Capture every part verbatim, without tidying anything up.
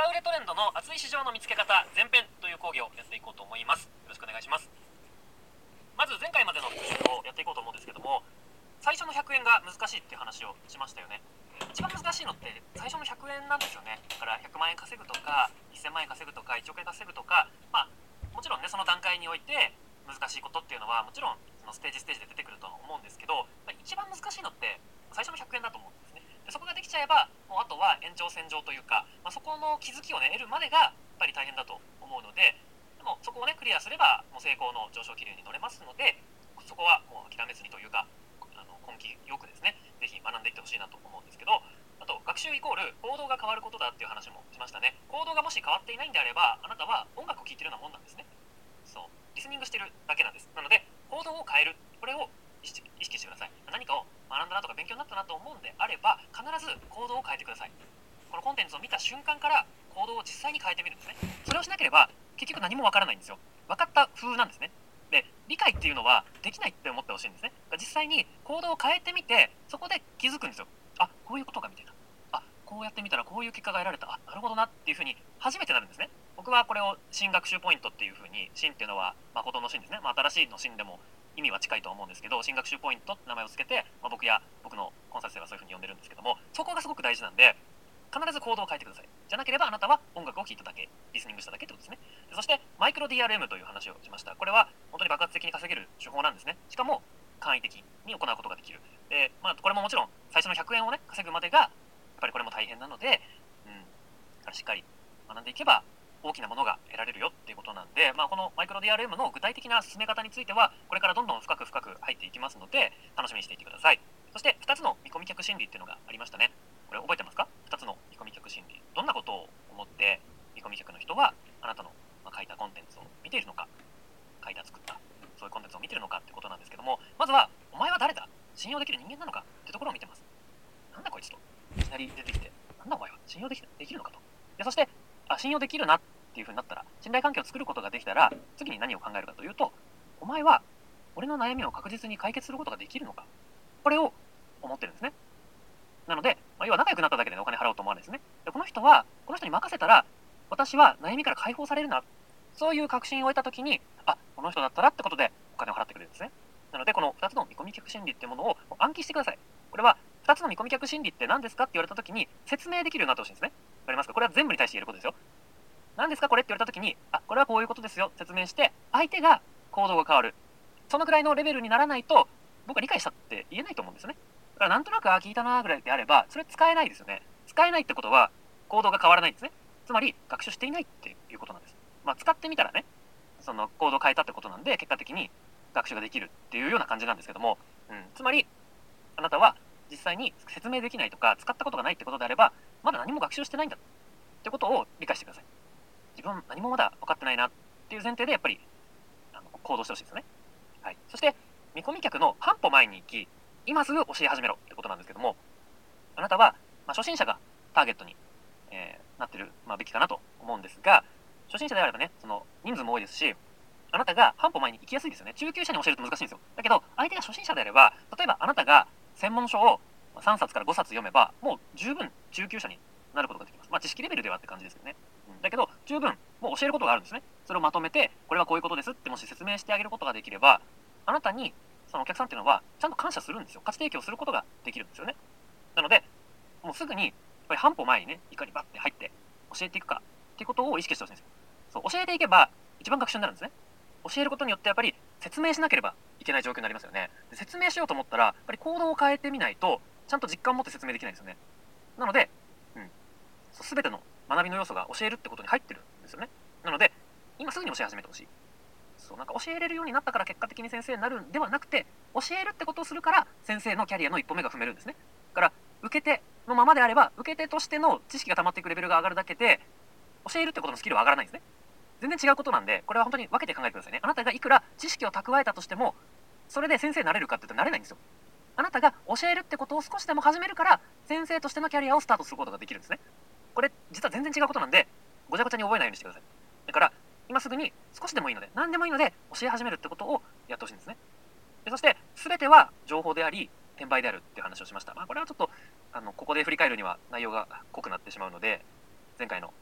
バカ売れトレンドの熱い市場の見つけ方前編という講義をやっていこうと思います。よろしくお願いします。まず前回までの復習をやっていこうと思うんですけども、最初のひゃくえんが難しいっていう話をしましたよね。一番難しいのって最初のひゃくえんなんですよね。だからひゃくまんえん稼ぐとかせんまんえん稼ぐとかいちおくえん稼ぐとか、まあもちろんねその段階において難しいことっていうのはもちろんそのステージステージで出てくるとは思うんですけど、まあ、一番難しいのって最初のひゃくえんだと思うんですね。でそこができちゃえばもうあとは延長線上というか、まあ、そこの気づきをね得るまでがやっぱり大変だと思うので、でもそこをねクリアすればもう成功の上昇気流に乗れますので、そこはもう諦めずにというかあの根気よくですねぜひ学んでいってほしいなと思うんですけど、あと学習イコール行動が変わることだっていう話もしましたね。行動がもし変わっていないんであればあなたは音楽を聴いてるようなもんなんですね。そうリスニングしてるだけなんです。なので行動を変える、これを意識してください。何かを学んだなとか勉強になったなと思うんであれば必ず行動を変えてください。このコンテンツを見た瞬間から行動を実際に変えてみるんですね。それをしなければ結局何もわからないんですよ。分かった風なんですね。で理解っていうのはできないって思ってほしいんですね。実際に行動を変えてみてそこで気づくんですよ。あ、こういうことかみたいな、あ、こうやってみたらこういう結果が得られた、あ、なるほどなっていうふうに初めてなるんですね。僕はこれを新学習ポイントっていうふうに、新っていうのは誠の新ですね、まあ、新しいの新でも意味は近いと思うんですけど、新学習ポイントって名前をつけて、まあ、僕や僕のコンサル生はそういうふうに呼んでるんですけども、そこがすごく大事なんで必ず行動を変えてください。じゃなければあなたは音楽を聴いただけ、リスニングしただけってことですね。そしてマイクロ ディーアールエム という話をしました。これは本当に爆発的に稼げる手法なんですね。しかも簡易的に行うことができる。で、まあ、これももちろん最初のひゃくえんをね稼ぐまでがやっぱりこれも大変なので、うん、しっかり学んでいけば大きなものが得られるよっていうことなんで、まあ、このマイクロ ディーアールエム の具体的な進め方についてはこれからどんどん深く深く入っていきますので楽しみにしていてください。そしてふたつの見込み客心理っていうのがありましたね。これ覚えてますか？ふたつの見込み客心理、どんなことを思って見込み客の人はあなたの書いたコンテンツを見ているのか、書いた作ったそういうコンテンツを見ているのかってことなんですけども、まずはお前は誰だ、信用できる人間なのかってところを見てます。なんだこいつといきなり出てきて、なんだお前は信用できできるのかと。でそしてあ信用できるなっていう風になったら、信頼関係を作ることができたら次に何を考えるかというと、お前は俺の悩みを確実に解決することができるのか、これを思ってるんですね。なので、まあ、要は仲良くなっただけで、ね、お金払おうと思わないですね。でこの人はこの人に任せたら私は悩みから解放されるな、そういう確信を得た時に、あ、この人だったらってことでお金を払ってくれるんですね。なのでこのふたつの見込み客心理っていうものを暗記してください。これはふたつの見込み客心理って何ですかって言われた時に説明できるようになってほしいんですね。わかりますか？これは全部に対して言えることですよ。何ですかこれって言われた時に、あ、これはこういうことですよ説明して相手が行動が変わる、そのくらいのレベルにならないと僕は理解したって言えないと思うんですよね。だからなんとなくあ聞いたなぐらいであればそれ使えないですよね。使えないってことは行動が変わらないんですね。つまり学習していないっていうことなんです。まあ使ってみたらね、その行動を変えたってことなんで結果的に学習ができるっていうような感じなんですけども、うん、つまりあなたは実際に説明できないとか使ったことがないってことであればまだ何も学習してないんだってことを理解してください。自分何もまだ分かってないなっていう前提でやっぱりあの行動してほしいですね。はい、そして見込み客の半歩前に行き今すぐ教え始めろってことなんですけども、あなたは、まあ、初心者がターゲットに、えー、なってる、まあ、べきかなと思うんですが、初心者であればねその人数も多いですし、あなたが半歩前に行きやすいですよね。中級者に教えると難しいんですよ。だけど相手が初心者であれば、例えばあなたが専門書をさんさつからごさつ読めばもう十分中級者になることができます。まあ知識レベルではって感じですけどね。うん、だけど十分もう教えることがあるんですね。それをまとめてこれはこういうことですってもし説明してあげることができれば、あなたにそのお客さんっていうのはちゃんと感謝するんですよ。価値提供することができるんですよね。なのでもうすぐにやっぱり半歩前にねいかにバッて入って教えていくかっていうことを意識してほしいんですよ。そう教えていけば一番学習になるんですね。教えることによってやっぱり説明しなければいけない状況になりますよね。で説明しようと思ったらやっぱり行動を変えてみないとちゃんと実感を持って説明できないんですよね。なので、うん、そう全ての学びの要素が教えるってことに入ってるんですよね。なので今すぐに教え始めてほしい。そうなんか教えれるようになったから結果的に先生になるんではなくて、教えるってことをするから先生のキャリアの一歩目が踏めるんですね。だから受け手のままであれば受け手としての知識が溜まっていくレベルが上がるだけで教えるってことのスキルは上がらないんですね。全然違うことなんで、これは本当に分けて考えてくださいね。あなたがいくら知識を蓄えたとしてもそれで先生になれるかって言うとなれないんですよ。あなたが教えるってことを少しでも始めるから先生としてのキャリアをスタートすることができるんですね。これ実は全然違うことなんでごちゃごちゃに覚えないようにしてください。だから今すぐに少しでもいいので何でもいいので教え始めるってことをやってほしいんですね。でそして全ては情報であり転売であるっていう話をしました。まあこれはちょっとあのここで振り返るには内容が濃くなってしまうので前回の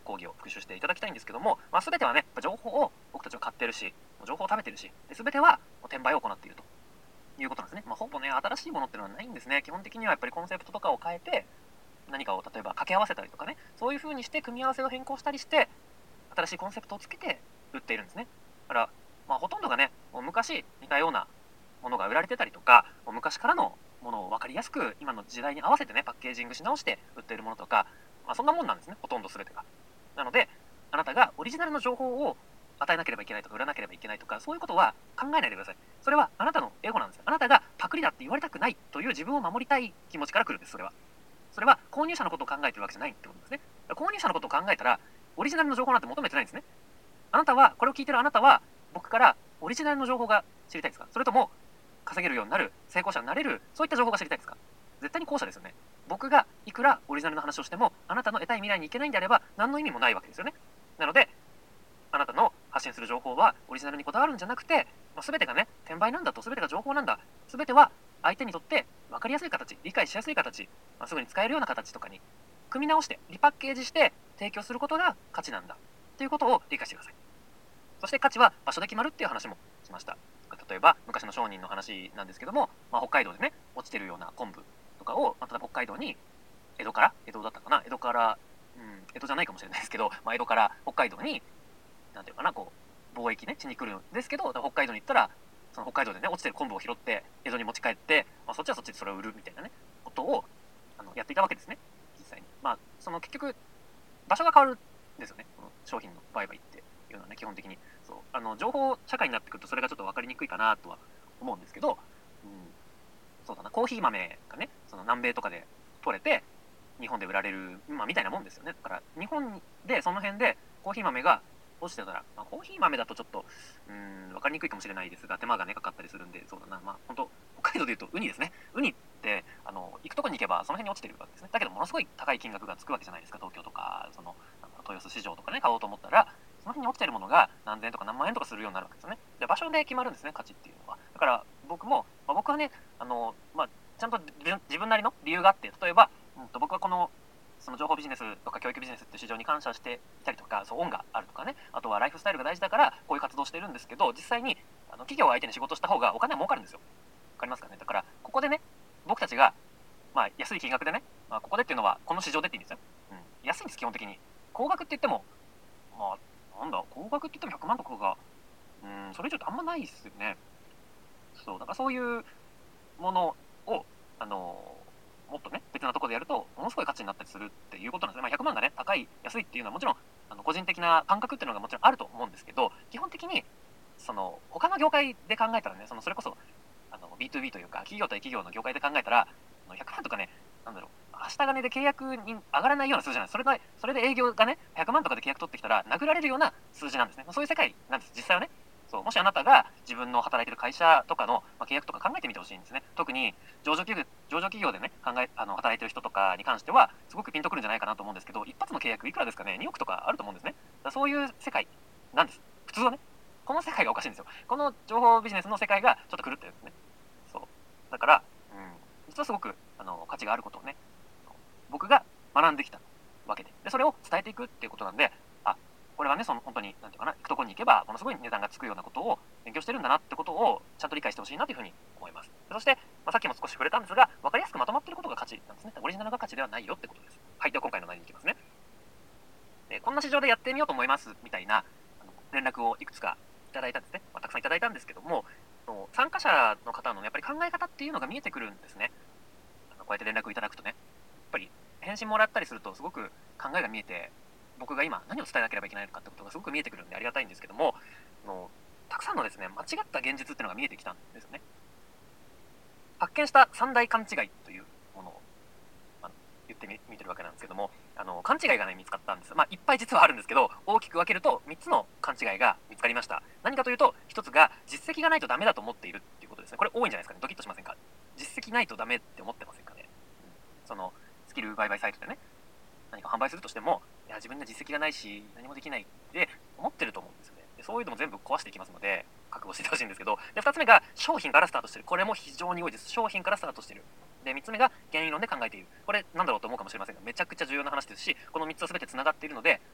講義を復習していただきたいんですけども、まあ、全てはね情報を僕たちは買ってるし情報を食べてるし、で全ては転売を行っているということなんですね。まあ、ほぼね新しいものっていうのはないんですね。基本的にはやっぱりコンセプトとかを変えて何かを例えば掛け合わせたりとかね、そういう風にして組み合わせを変更したりして新しいコンセプトをつけて売っているんですね。だから、まあ、ほとんどがねもう昔似たようなものが売られてたりとか、もう昔からのものを分かりやすく今の時代に合わせてねパッケージングし直して売っているものとか、まあ、そんなもんなんですね、ほとんど全てが。なのであなたがオリジナルの情報を与えなければいけないとか売らなければいけないとかそういうことは考えないでください。それはあなたのエゴなんですよ。あなたがパクリだって言われたくないという自分を守りたい気持ちから来るんです。それはそれは購入者のことを考えているわけじゃないってことですね。購入者のことを考えたらオリジナルの情報なんて求めてないんですね。あなたはこれを聞いてるあなたは僕からオリジナルの情報が知りたいですか、それとも稼げるようになる成功者になれるそういった情報が知りたいですか。絶対に後者ですよね。僕がいくらオリジナルの話をしてもあなたの得たい未来に行けないんであれば何の意味もないわけですよね。なのであなたの発信する情報はオリジナルにこだわるんじゃなくて、まあ、全てがね転売なんだと、全てが情報なんだ、全ては相手にとって分かりやすい形、理解しやすい形、まあ、すぐに使えるような形とかに組み直してリパッケージして提供することが価値なんだということを理解してください。そして価値は場所で決まるっていう話もしました。例えば昔の商人の話なんですけども、まあ、北海道でね落ちてるような昆布とかを、まあ、例えば北海道に江戸から江戸だったかな江戸から、うん、江戸じゃないかもしれないですけど、まあ、江戸から北海道になんていうかなこう貿易ねしに来るんですけど、北海道に行ったらその北海道でね落ちてる昆布を拾って江戸に持ち帰って、まあ、そっちはそっちでそれを売るみたいなねことをあのやっていたわけですね、実際に。まあその結局場所が変わるんですよね、この商品の売買っていうのはね。基本的にそうあの情報社会になってくるとそれがちょっと分かりにくいかなとは思うんですけど、うん、そうだな、コーヒー豆がねその南米とかで取れて日本で売られる、まあ、みたいなもんですよね。だから日本でその辺でコーヒー豆が落ちてたら、まあ、コーヒー豆だとちょっとうーん分かりにくいかもしれないですが手間がねかかったりするんで、そうだな、まあ本当北海道でいうとウニですね。ウニってあの行くとこに行けばその辺に落ちてるわけですね。だけどものすごい高い金額がつくわけじゃないですか。東京とかその豊洲市場とかね買おうと思ったらその辺に落ちてるものが何千円とか何万円とかするようになるわけですよね。で場所で決まるんですね、価値っていうのは。だから僕も、まあ、僕はねあの、まあ、ちゃんと自分なりの理由があって、例えば、うん、と僕はこのその情報ビジネスとか教育ビジネスっていう市場に感謝していたりとか、そう恩があるとかね、あとはライフスタイルが大事だからこういう活動をしてるんですけど、実際にあの企業を相手に仕事した方がお金は儲かるんですよ。わかりますかね。だからここでね僕たちが、まあ、安い金額でね、まあ、ここでっていうのはこの市場でっていいんですよ、うん、安いんです基本的に。高額って言ってもまあなんだ高額って言ってもひゃくまんとかがうんそれ以上ってあんまないですよね。そうだからそういうものをあのもっとね別なところでやるとものすごい価値になったりするっていうことなんですね。まあ、ひゃくまんがね高い安いっていうのはもちろんあの個人的な感覚っていうのがもちろんあると思うんですけど、基本的にその他の業界で考えたらね、そのそれこそあの ビーツービー というか企業対企業の業界で考えたらあのひゃくまんとかね、なんだろう明日金で契約に上がらないような数字なんです。それでそれで営業がねひゃくまんとかで契約取ってきたら殴られるような数字なんですね。そういう世界なんです実際はね。そうもしあなたが自分の働いている会社とかの、まあ、契約とか考えてみてほしいんですね。特に上場企業上場企業でね考えあの働いている人とかに関してはすごくピンとくるんじゃないかなと思うんですけど、一発の契約いくらですかね、におくとかあると思うんですね。だそういう世界なんです。普通はねこの世界がおかしいんですよ。この情報ビジネスの世界がちょっと狂ってるんですね。そうだから、うん、実はすごくあの価値があることをね僕が学んできたわけで、でそれを伝えていくっていうことなんで、あこれはねその本当になんていうかな行くところに行けばものすごい値段がつくようなことを勉強してるんだなってことをちゃんと理解してほしいなというふうに思います。そして、まあ、さっきも少し触れたんですが分かりやすくまとまっていることが価値なんですね。オリジナルが価値ではないよってことです。はい、では今回の内容に行きますね。でこんな市場でやってみようと思いますみたいなあの連絡をいくつかいただいたんですね、まあ、たくさんいただいたんですけども、参加者の方のやっぱり考え方っていうのが見えてくるんですね。あのこうやって連絡いただくとねやっぱり返信もらったりするとすごく考えが見えて、僕が今何を伝えなければいけないのかってことがすごく見えてくるんでありがたいんですけども、あのたくさんのですね間違った現実っていうのが見えてきたんですよね。発見した三大勘違いというものをあの言ってみ見てるわけなんですけども、あの勘違いがね見つかったんです。まあいっぱい実はあるんですけど大きく分けるとみっつの勘違いが見つかりました。何かというとひとつが実績がないとダメだと思っているっていうことですね。これ多いんじゃないですかね。ドキッとしませんか。実績ないとダメって思ってませんかね。うん、そのスキル売買サイトでね何か販売するとしてもいや自分には実績がないし何もできないって思ってると思うんですよね。でそういうのも全部壊していきますので覚悟していてほしいんですけど、でふたつめが商品からスタートしてる。これも非常に多いです。商品からスタートしてる。でみっつめが原因論で考えている。これなんだろうと思うかもしれませんがめちゃくちゃ重要な話ですし、このみっつは全てつながっているので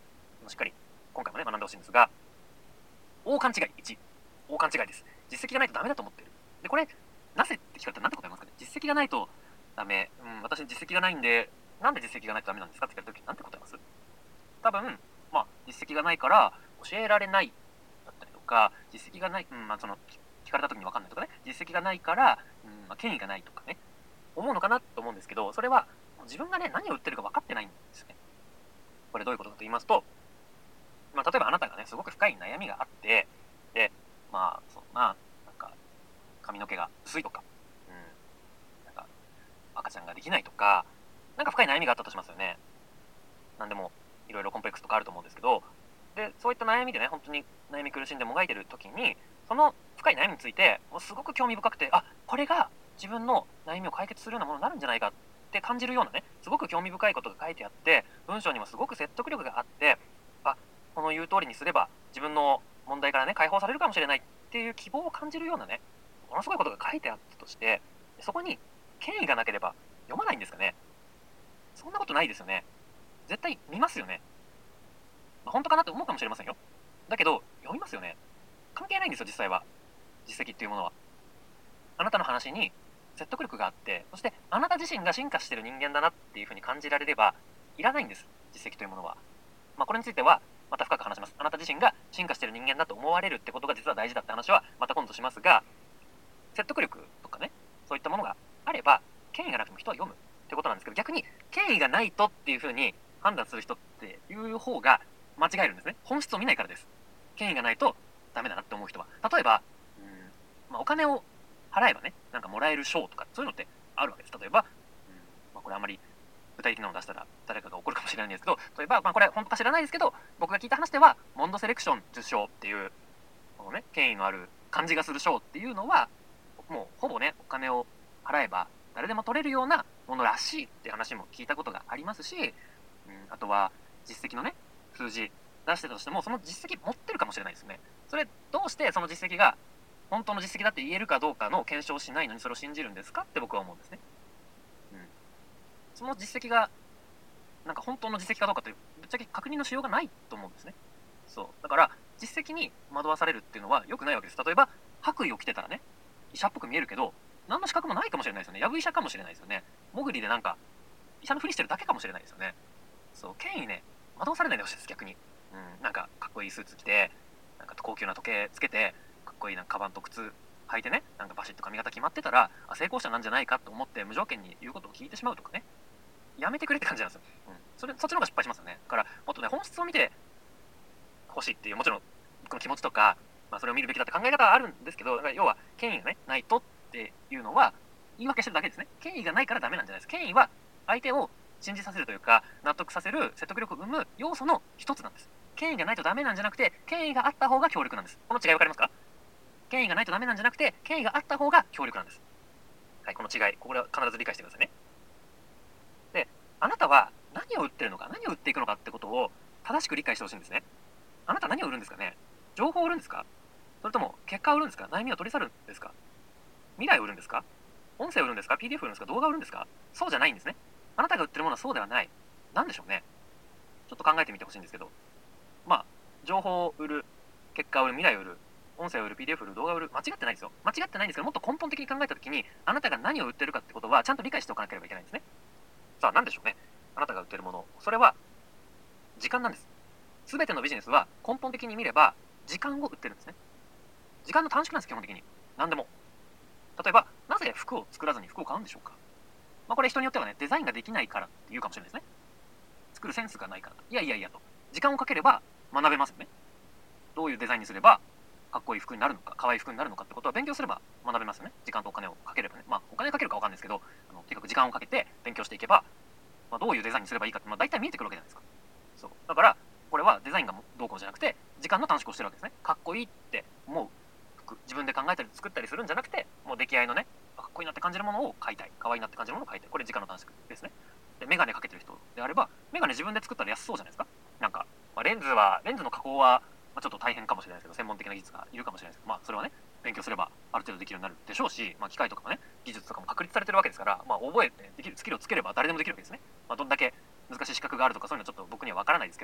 しっかり今回もね学んでほしいんですが、大勘違いいち、大勘違いです。実績がないとダメだと思ってる。でこれなぜって聞かれたら何て答えますかね。実績がないとダメ、うん、私実績がないんで、なんで実績がないとダメなんですかって聞かれた時に何て答えます？多分まあ実績がないから教えられないだったりとか、実績がない、うんまあ、その聞かれた時に分かんないとかね、実績がないから、うんまあ、権威がないとかね思うのかなと思うんですけど、それは自分がね何を売ってるか分かってないんですよね。これどういうことかと言いますと、まあ、例えばあなたがねすごく深い悩みがあって、でまあそうななんか髪の毛が薄いとか、うん、なんか赤ちゃんができないとか、なんか深い悩みがあったとしますよね。なんでもいろいろコンプレックスとかあると思うんですけど、でそういった悩みでね本当に悩み苦しんでもがいてる時に、その深い悩みについてもうすごく興味深くて、あこれが自分の悩みを解決するようなものになるんじゃないかって感じるようなね、すごく興味深いことが書いてあって、文章にもすごく説得力があって、あこの言う通りにすれば自分の問題からね解放されるかもしれないっていう希望を感じるようなね、ものすごいことが書いてあったとして、そこに権威がなければ読まないんですかね。そんなことないですよね。絶対見ますよね。まあ、本当かなって思うかもしれませんよ。だけど読みますよね。関係ないんですよ実際は。実績っていうものはあなたの話に説得力があって、そしてあなた自身が進化している人間だなっていうふうに感じられればいらないんです、実績というものは。まあ、これについてはまた深く話します。あなた自身が進化している人間だと思われるってことが実は大事だって話はまた今度しますが、説得力とかね、そういったものがあれば権威がなくても人は読むってことなんですけど、逆に権威がないとっていうふうに判断する人っていう方が間違えるんですね。本質を見ないからです。権威がないとダメだなって思う人は、例えばうん、まあ、お金を払えばねなんかもらえる賞とかそういうのってあるわけです。例えば、うんまあ、これあまり具体的なのを出したら誰かが怒るかもしれないんですけど、例えば、まあ、これ本当か知らないですけど、僕が聞いた話ではモンドセレクション受賞っていうこのね権威のある感じがする賞っていうのはもうほぼねお金を払えば誰でも取れるようなものらしいって話も聞いたことがありますし、うん、あとは実績のね数字出してたとしてもその実績持ってるかもしれないですよね。それどうしてその実績が本当の実績だって言えるかどうかの検証をしないのにそれを信じるんですかって僕は思うんですね。うん、その実績がなんか本当の実績かどうかってぶっちゃけ確認のしようがないと思うんですね。そうだから実績に惑わされるっていうのは良くないわけです。例えば白衣を着てたらね医者っぽく見えるけど何の資格もないかもしれないですよね。やぶ医者かもしれないですよね。もぐりでなんか医者のふりしてるだけかもしれないですよね。そう権威ね惑わされないでほしいです。逆に、うん、なんかかっこいいスーツ着てなんか高級な時計つけてかっこいいなんかカバンと靴履いてねなんかバシッと髪型決まってたらあ成功者なんじゃないかと思って無条件に言うことを聞いてしまうとかね、やめてくれって感じなんですよ。うん、それそっちの方が失敗しますよね。だからもっとね本質を見てほしいっていうもちろんこの気持ちとか、まあ、それを見るべきだって考え方はあるんですけど、だから要は権威がねないとっていうのは言い訳してるだけですね。権威がないからダメなんじゃないです。権威は相手を信じさせるというか納得させる説得力を生む要素の一つなんです。権威がないとダメなんじゃなくて権威があった方が強力なんです。この違い分かりますか？権威がないとダメなんじゃなくて権威があった方が強力なんです。はい、この違いこれは必ず理解してくださいね。であなたは何を売ってるのか何を売っていくのかってことを正しく理解してほしいんですね。あなた何を売るんですかね。情報を売るんですか？それとも結果を売るんですか？悩みを取り去るんですか？未来を売るんですか？音声を売るんですか？ ピーディーエフ を売るんですか？動画を売るんですか？そうじゃないんですね。あなたが売ってるものはそうではない。なんでしょうね。ちょっと考えてみてほしいんですけど、まあ情報を売る、結果を売る、未来を売る、音声を売る、ピーディーエフ を売る、動画を売る、間違ってないですよ。間違ってないんですけど、もっと根本的に考えたときにあなたが何を売ってるかってことはちゃんと理解しておかなければいけないんですね。さあ何でしょうね。あなたが売ってるもの、それは時間なんです。すべてのビジネスは根本的に見れば時間を売ってるんですね。時間の短縮なんです基本的に。何でも。例えばなぜ服を作らずに服を買うんでしょうか。まあ、これ人によってはねデザインができないからって言うかもしれないですね。作るセンスがないから。いやいやいやと。時間をかければ学べますよね。どういうデザインにすればかっこいい服になるのか可愛い服になるのかってことは勉強すれば学べますよね。時間とお金をかければね。まあお金かけるかわかんないですけど、あのとにかく時間をかけて勉強していけば、まあ、どういうデザインにすればいいかって、まあ、大体見えてくるわけじゃないですか。そうだからこれはデザインがどうこうじゃなくて時間の短縮をしてるわけですね。かっこいいって思う服自分で考えたり作ったりするんじゃなくて、もう出来合いのねかっこいいなって感じるものを買いたい、可愛いなって感じるものを買いたい、これ時間の短縮ですね。でメガネかけてる人であればメガネ自分で作ったら安そうじゃないですか。なんか、まあ、レンズはレンズの加工は、まあ、ちょっと大変かもしれないですけど専門的な技術がいるかもしれないですけど、まあそれはね勉強すればある程度できるようになるでしょうし、まあ、機械とかもね技術とかも確立されてるわけですから、まあ、覚えてできるスキルをつければ誰でもできるわけですね。まあ、どんだけ難しい資格があるとかそういうのはちょっと僕には分からないですけど、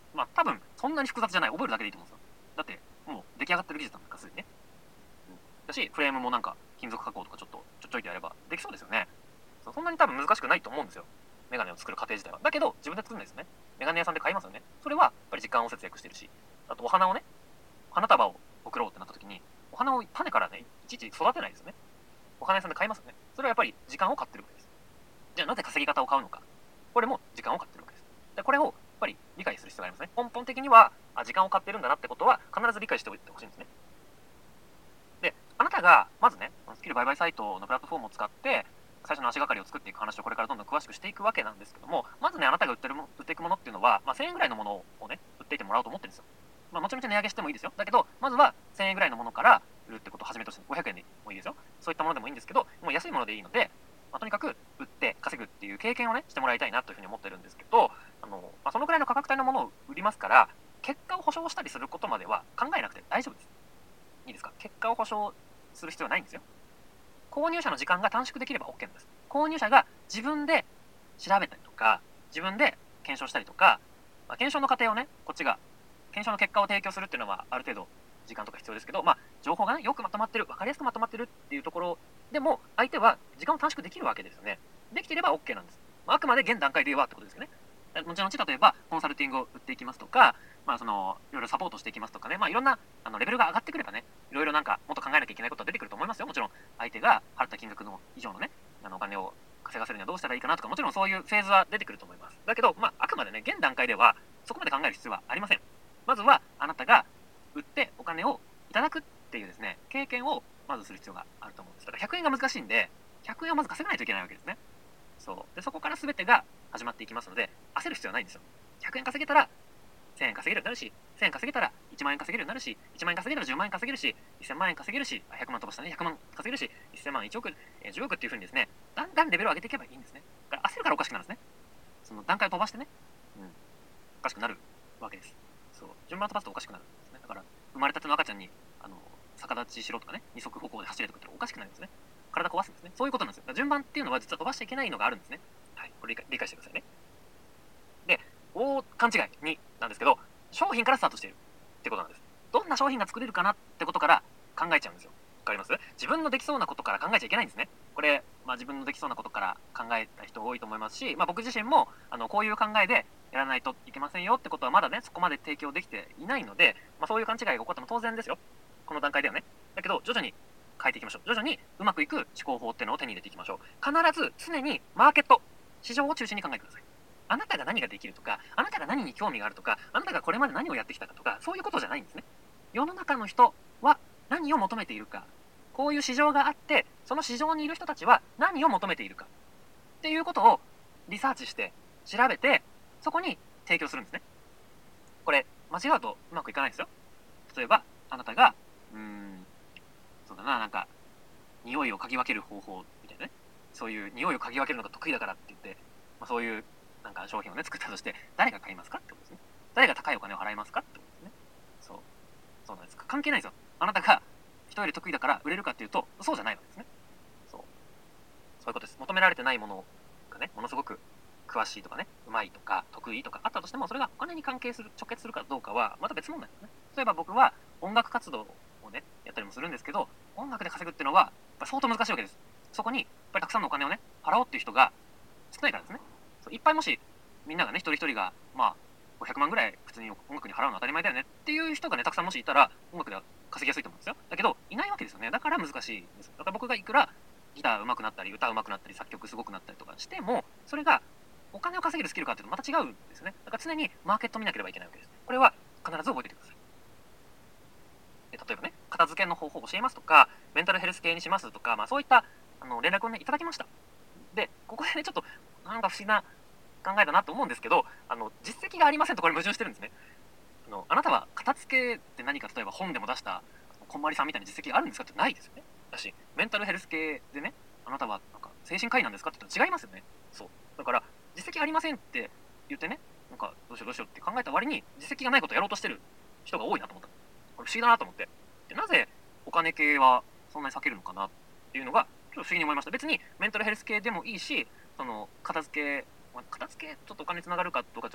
まあ多分そんなに複雑じゃない、覚えるだけでいいと思うんですよ。だってもう出来上がってる技術なんだからすでにね、うん、だしフレームもなんか金属加工とかちょっとちょちょいでやればできそうですよね。そそんなに多分難しくないと思うんですよ、メガネを作る過程自体は。だけど自分で作るんですよね。メガネ屋さんで買いますよね。それはやっぱり時間を節約してるし、あとお花をね、花束を送ろうってなった時にお花を種からねいちいち育てないですよね。お花屋さんで買いますよね。それはやっぱり時間を買ってるわけです。じゃあなぜ稼ぎ方を買うのか、これも時間を買ってるわけです。でこれをやっぱり理解する必要がありますね。根本的にはあ時間を買ってるんだなってことは必ず理解しておいてほしいんですね。であなたがまずねスキル売買サイトのプラットフォームを使って最初の足がかりを作っていく話をこれからどんどん詳しくしていくわけなんですけども、まずねあなたが売ってるも売っていくものっていうのは、まあ、せんえんぐらいのものをね売っていてもらおうと思ってるんですよ。まあ、もちろん値上げしてもいいですよ。だけどまずはせんえんぐらいのものから売るってことを始めとしてごひゃくえんでもいいですよ。そういったものでもいいんですけど、もう安いものでいいので、まあ、とにかく売って稼ぐっていう経験をねしてもらいたいなというふうに思ってるんですけど、あの、まあ、そのぐらいの価格帯のものを売りますから結果を保証したりすることまでは考えなくて大丈夫です。いいですか？結果を保証する必要はないんですよ。購入者の時間が短縮できれば OK なんです。購入者が自分で調べたりとか自分で検証したりとか、まあ、検証の過程をねこっちが検証の結果を提供するっていうのはある程度時間とか必要ですけど、まあ、情報がねよくまとまってる、分かりやすくまとまってるっていうところでも相手は時間を短縮できるわけですよね。できていれば OK なんです。まあ、あくまで現段階ではってことですよね。後々例えばコンサルティングを売っていきますとか、まあ、そのいろいろサポートしていきますとかね、まあ、いろんなあのレベルが上がってくればね、いろいろなんかもっと考えなきゃいけないことは出てくると思いますよ。もちろん相手が払った金額の以上のねあのお金を稼がせるにはどうしたらいいかなとか、もちろんそういうフェーズは出てくると思います。だけど、まあ、あくまでね現段階ではそこまで考える必要はありません。まずはあなたが売ってお金をいただくっていうですね経験をまずする必要があると思うんです。だからひゃくえんが難しいんでひゃくえんをまず稼がないといけないわけですね。そうでそこから全てが始まっていきますので焦る必要はないんですよ。ひゃくえん稼げたらせんえん稼げるようになるし、せんえん稼げたらいちまん円稼げるようになるし、いちまん円稼げたらじゅうまん円稼げるし、せんまん円稼げるし、ひゃくまん飛ばしたねひゃくまん稼げるし、せんまんいちおく、えー、じゅうおくっていう風にですねだんだんレベルを上げていけばいいんですね。だから焦るからおかしくなるんですね。その段階を飛ばしてね、うん、おかしくなるわけです。そう順番飛ばすとおかしくなるんですね。だから生まれたての赤ちゃんにあの逆立ちしろとかね二足歩行で走れとか言ったらおかしくなるんですね。体壊すんですね。そういうことなんですよ。だから順番っていうのは実は飛ばしちゃいけないのがあるんですね。はい、これ理解理解してくださいね。で大勘違いになんですけど、商品からスタートしているってことなんです。どんな商品が作れるかなってことから考えちゃうんですよ。わかります？自分のできそうなことから考えちゃいけないんですね。これ、まあ、自分のできそうなことから考えた人多いと思いますし、まあ、僕自身もあのこういう考えでやらないといけませんよってことはまだねそこまで提供できていないので、まあ、そういう勘違いが起こっても当然ですよ、この段階ではね。だけど徐々に変えていきましょう。徐々にうまくいく思考法っていうのを手に入れていきましょう。必ず常にマーケット市場を中心に考えてください。あなたが何ができるとか、あなたが何に興味があるとか、あなたがこれまで何をやってきたかとか、そういうことじゃないんですね。世の中の人は何を求めているか、こういう市場があって、その市場にいる人たちは何を求めているかっていうことをリサーチして調べて、そこに提供するんですね。これ間違うとうまくいかないですよ。例えばあなたがうーんそうだな、なんか匂いを嗅ぎ分ける方法みたいなね、そういう匂いを嗅ぎ分けるのが得意だからって言って、まあ、そういうなんか商品をね作ったとして誰が買いますかってことですね。誰が高いお金を払いますかってことですね。そうそうなんです。関係ないですよ。あなたが人より得意だから売れるかっていうとそうじゃないわけですね。そうそういうことです。求められてないものがねものすごく詳しいとかねうまいとか得意とかあったとしても、それがお金に関係する直結するかどうかはまた別問題ですね。例えば僕は音楽活動をねやったりもするんですけど、音楽で稼ぐっていうのはやっぱ相当難しいわけです。そこにやっぱりたくさんのお金をね払おうっていう人が少ないからですね。そういっぱいもしみんながね一人一人がまあごひゃくまんぐらい普通に音楽に払うの当たり前だよねっていう人がねたくさんもしいたら音楽では稼ぎやすいと思うんですよ。だけどいないわけですよね。だから難しいんです。だから僕がいくらギター上手くなったり歌上手くなったり作曲すごくなったりとかしても、それがお金を稼げるスキルかっていうとまた違うんですよね。だから常にマーケットを見なければいけないわけです。これは必ず覚えておいてください。で例えばね片付けの方法を教えますとかメンタルヘルス系にしますとか、まあ、そういったあの連絡をねいただきました。でここでねちょっとなんか不思議な考えだなと思うんですけど、あの実績がありませんとこれ矛盾してるんですね。あのあなたは片付けって何か例えば本でも出したこんまりさんみたいな実績があるんですかってないですよね。だしメンタルヘルス系でねあなたはなんか精神科医なんですかって言ったら違いますよね。そうだから実績ありませんって言ってねなんかどうしようどうしようって考えた割に実績がないことをやろうとしてる人が多いなと思った。これ不思議だなと思って、でなぜお金系はそんなに避けるのかなっていうのがちょっと不思議に思いました。別にメンタルヘルス系でもいいし、その片付け片付けちょっとお金につながるかどうかちょっ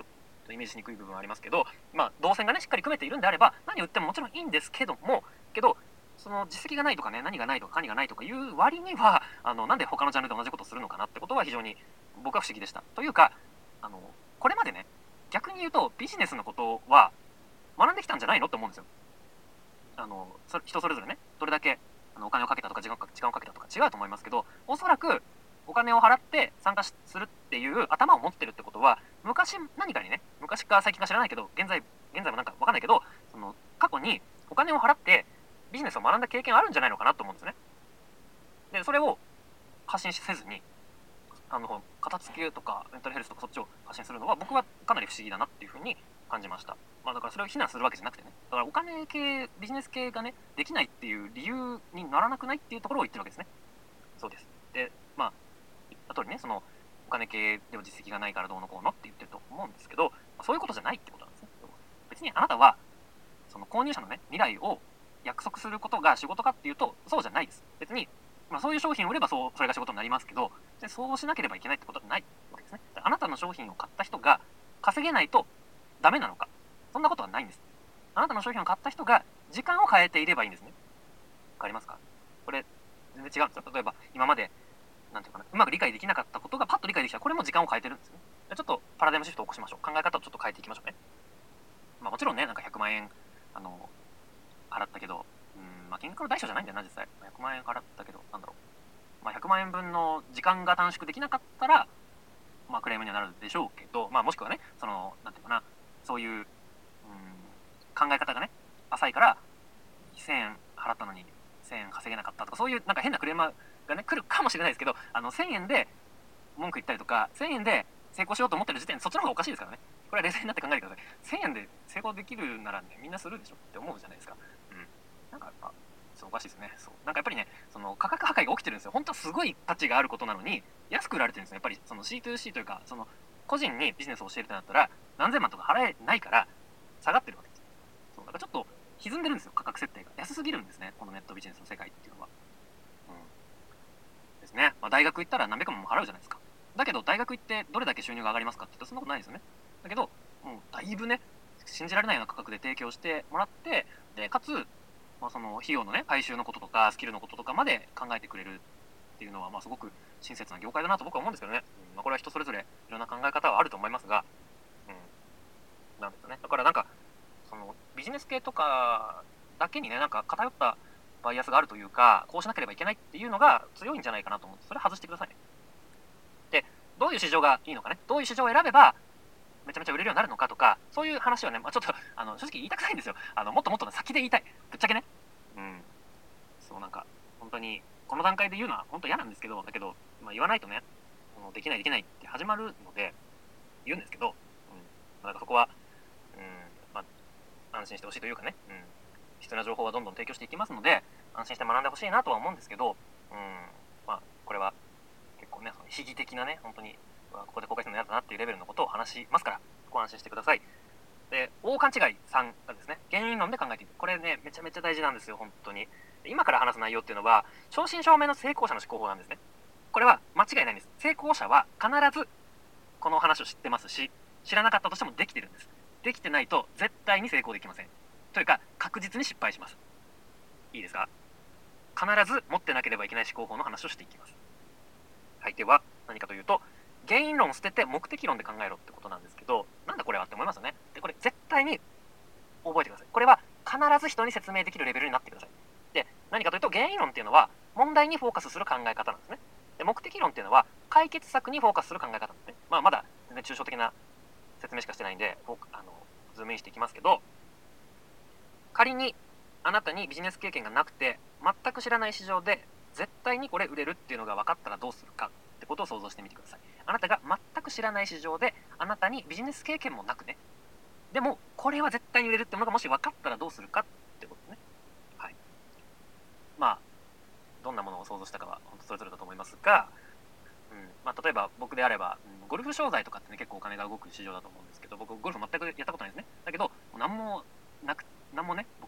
イメージしにくい部分はありますけど、まあ、動線がねしっかり組めているんであれば何を売ってももちろんいいんですけどもけどその実績がないとかね何がないとか何がないとかいう割にはあのなんで他のジャンルで同じことをするのかなってことは非常に僕は不思議でした。というかあのこれまでね逆に言うとビジネスのことは学んできたんじゃないのって思うんですよ。あのそ人それぞれねどれだけあのお金をかけたとか時間か時間をかけたとか違うと思いますけど、おそらくお金を払って参加するっていう頭を持ってるってことは昔何かにね昔か最近か知らないけど現在現在もなんか分かんないけどその過去にお金を払ってビジネスを学んだ経験あるんじゃないのかなと思うんですね。でそれを発信せずにあの片付けとかメンタルヘルスとかそっちを発信するのは僕はかなり不思議だなっていうふうに感じました。まあだからそれを非難するわけじゃなくてね、だからお金系ビジネス系がねできないっていう理由にならなくないっていうところを言ってるわけですね。そうです。でまあ言った通りねそのお金系では実績がないからどうのこうのって言ってると思うんですけど、そういうことじゃないってことなんですね。別にあなたはその購入者のね未来を約束することが仕事かっていうとそうじゃないです。別にまあ、そういう商品を売ればそうそれが仕事になりますけど、でそうしなければいけないってことはないわけですね。あなたの商品を買った人が稼げないとダメなのか、そんなことはないんです。あなたの商品を買った人が時間を変えていればいいんですね。わかりますか？これ全然違うんですよ。例えば今までなんていうかな、うまく理解できなかったことがパッと理解できたらこれも時間を変えてるんですね。ちょっとパラダイムシフトを起こしましょう。考え方をちょっと変えていきましょうね。まあ、もちろんねなんかひゃくまんえんあの払ったけど、うんまあ、金額の大小じゃないんだよな実際。ひゃくまんえん払ったけどなんだろう。まあ、ひゃくまんえんぶんの時間が短縮できなかったら、まあ、クレームにはなるでしょうけど、まあ、もしくはね、その、なんていうかな、そういう、うん、考え方がね、浅いから、せんえん払ったのにせんえん稼げなかったとか、そういうなんか変なクレームがね、来るかもしれないですけど、あの、せんえんで文句言ったりとか、せんえんで成功しようと思ってる時点でそっちの方がおかしいですからね。これは冷静になって考えてください。せんえんで成功できるならね、みんなするでしょって思うじゃないですか。うん。なんかやっぱ、そうおかしいですね。そうなんかやっぱりね、その価格破壊が起きてるんですよ。本当はすごい価値があることなのに、安く売られてるんですよ。やっぱりその シーツーシー というか、その個人にビジネスを教えるとなったら、何千万とか払えないから下がってるわけです。そうだからちょっと歪んでるんですよ、価格設定が。安すぎるんですね、このネットビジネスの世界っていうのは。うん。ですね。まあ、大学行ったら何百万も払うじゃないですか。だけど大学行ってどれだけ収入が上がりますかって言ったらそんなことないですよね。だけど、もうだいぶね、信じられないような価格で提供してもらって、で、かつ、まあ、その費用のね、回収のこととか、スキルのこととかまで考えてくれるっていうのは、まあ、すごく親切な業界だなと僕は思うんですけどね。うんまあ、これは人それぞれいろんな考え方はあると思いますが、うん、なんですよね。だからなんか、そのビジネス系とかだけにね、なんか偏ったバイアスがあるというか、こうしなければいけないっていうのが強いんじゃないかなと思って、それ外してくださいね。で、どういう市場がいいのかね、どういう市場を選べば、めちゃめちゃ売れるようになるのかとか、そういう話はね、まあ、ちょっとあの正直言いたくないんですよ。あのもっともっと、ね、先で言いたい。ぶっちゃけね。うん。そうなんか、本当に、この段階で言うのは本当嫌なんですけど、だけど、まあ、言わないとね、できないできないって始まるので、言うんですけど、うん。まあ、なんかそこは、うん、まあ、安心してほしいというかね、うん。必要な情報はどんどん提供していきますので、安心して学んでほしいなとは思うんですけど、うん。まあ、これは、結構ね、その悲劇的なね、本当に、ここで公開するの嫌だなっていうレベルのことを話しますから、ご安心してください。で、大勘違いさんがですね、原因論で考えていく。これね、めちゃめちゃ大事なんですよ、本当に。今から話す内容っていうのは、正真正銘の成功者の思考法なんですね。これは間違いないんです。成功者は必ずこの話を知ってますし、知らなかったとしてもできてるんです。できてないと絶対に成功できません。というか、確実に失敗します。いいですか？必ず持ってなければいけない思考法の話をしていきます。はい、では何かというと、原因論を捨てて目的論で考えろってことなんですけど、なんだこれはって思いますよね。で、これ絶対に覚えてください。これは必ず人に説明できるレベルになってください。で、何かというと原因論っていうのは問題にフォーカスする考え方なんですね。で、目的論っていうのは解決策にフォーカスする考え方なんですね。まあ、まだ全然抽象的な説明しかしてないんで、あのズームインしていきますけど、仮にあなたにビジネス経験がなくて全く知らない市場で絶対にこれ売れるっていうのが分かったらどうするかってことを想像してみてください。あなたが全く知らない市場であなたにビジネス経験もなくね、でもこれは絶対に売れるってものがもし分かったらどうするかってことね。はい。まあどんなものを想像したかは本当それぞれだと思いますが、うんまあ、例えば僕であれば、うん、ゴルフ商材とかってね結構お金が動く市場だと思うんですけど、僕ゴルフ全くやったことないですね。だけど何もなく何もね僕